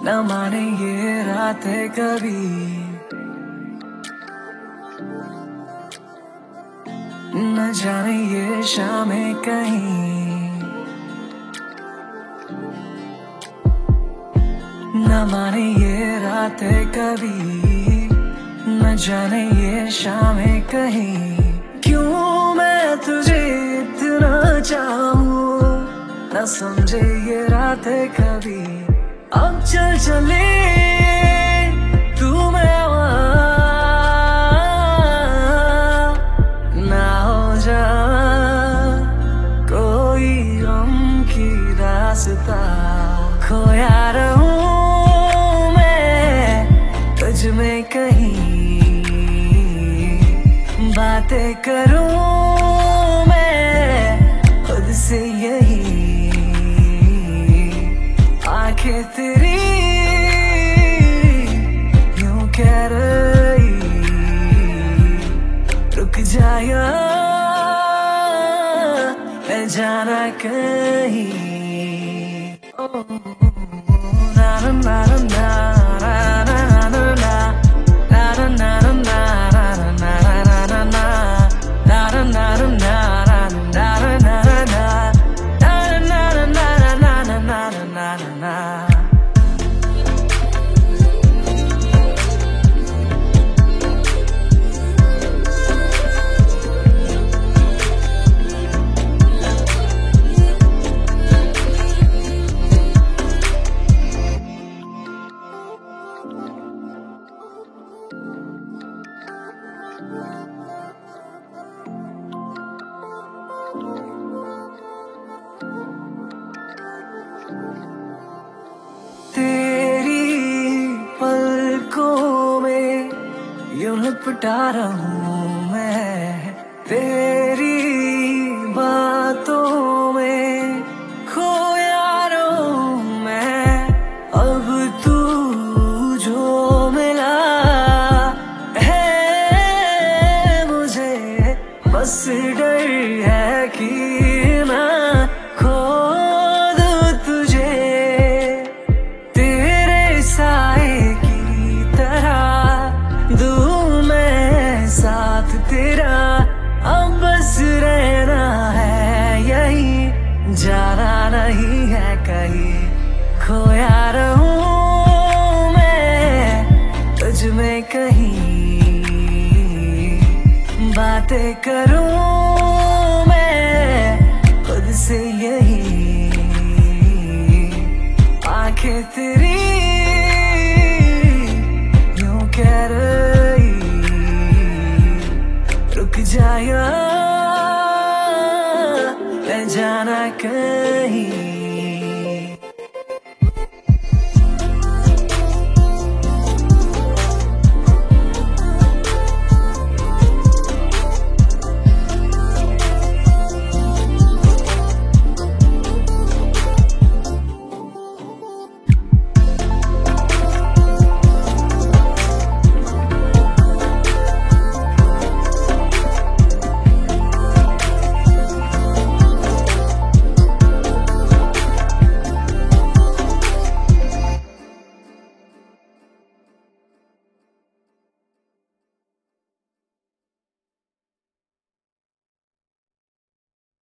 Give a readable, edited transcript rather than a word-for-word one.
न माने ये रातें कभी, न जाने ये शामें कहीं, न माने ये रातें कभी, न जाने ये शामें कहीं। क्यों मैं तुझे इतना चाहूं, न समझे ये रातें कभी। अब चल चले तू मैं ना हो जा कोई गम की रास्ता। खोया रहूं मैं तुझ में कहीं, बातें करूं मैं खुद से यही। आंखें तेरी यूं कह रही रुक जा मैं जाना कहीं। ना ना ना ना ना ना ना ना तेरी पलकों में यूं लिपटा रहूं मैं, तेरी बातों में खोया रहूं मैं। अब तू जो मिला है मुझे, बस डर है कि ना खो दूं तुझे। तेरे साए की तरह दूं मैं साथ तेरा। अब बस रहना है यही, जाना नहीं है कहीं। खोया रहूं मैं तुझ में कहीं, बातें करूं मैं खुद से यही। आंखें तेरी यूं कह रही रुक जा मैं जाना कर।